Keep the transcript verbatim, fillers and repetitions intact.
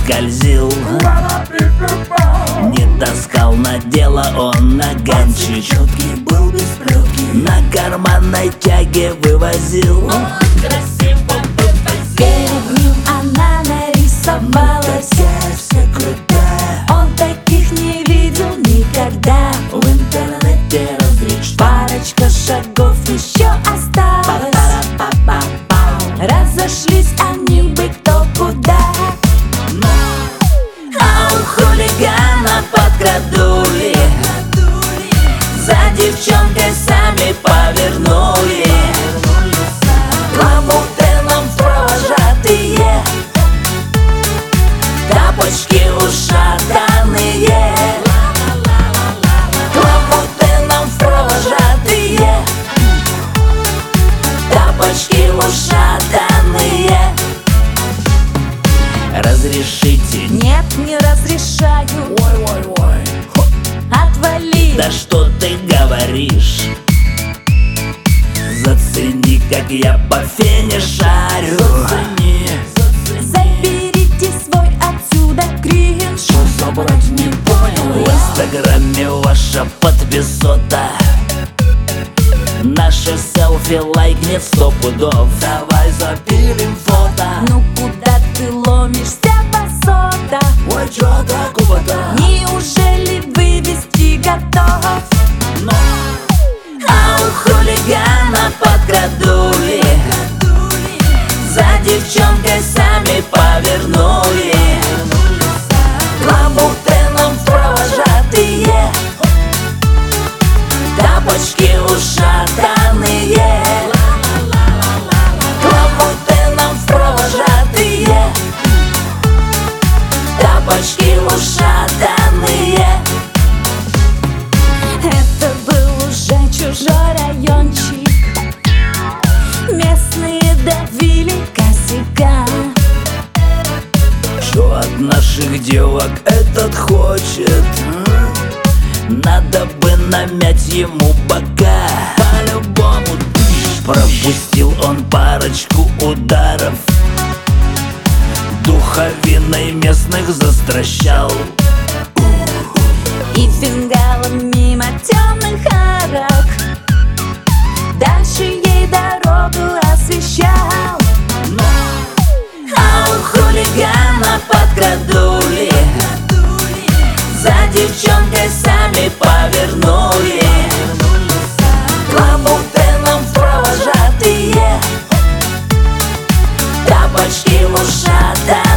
скользил, не таскал на дело он наганчик, четкий был без плетки, на карманной тяге вывозил. Перед ним она нарисовалась, вся крутая, он таких не видел никогда. в интернете разречь. Парочка шагов еще осталось, разошлись они бы кто куда. А у хулигана подкрадули, за девчонкой сами повернули. Лабутеном провожатые, тапочки ушатанные. Лабутеном провожатые, тапочки ушатанные. Разрешите? Нет, не разрешаю, Ой, ой, ой, отвали. Да что ты говоришь? Зацени, как я по фене шарю. зацени, Заберите свой отсюда кринж. что забрать не В понял я. инстаграме ваша подписота, наше селфи лайкнет сто пудов. Давай запилим фото. Ну куда ты ломишься, басота? Ой, чё такого-то? Неужели вывести готов? А у хулигана подкрадули, за девчонкой сами повернули. Лабутеном провожатые, тапочки ушатанные. Лабутеном провожатые, тапочки ушатанные. Это был уже чужой райончик, местные давили косяка. Что от наших девок этот хочет? м? Надо бы намять ему бока. По-любому пропустил он парочку ударов, духовиной местных застращал. И фингалом мимо темных арок дальше ей дорогу освещал. А у хулигана подкрадули, за девчонкой сами повернули. Лабутеном провожатые, тапочки ушатанные.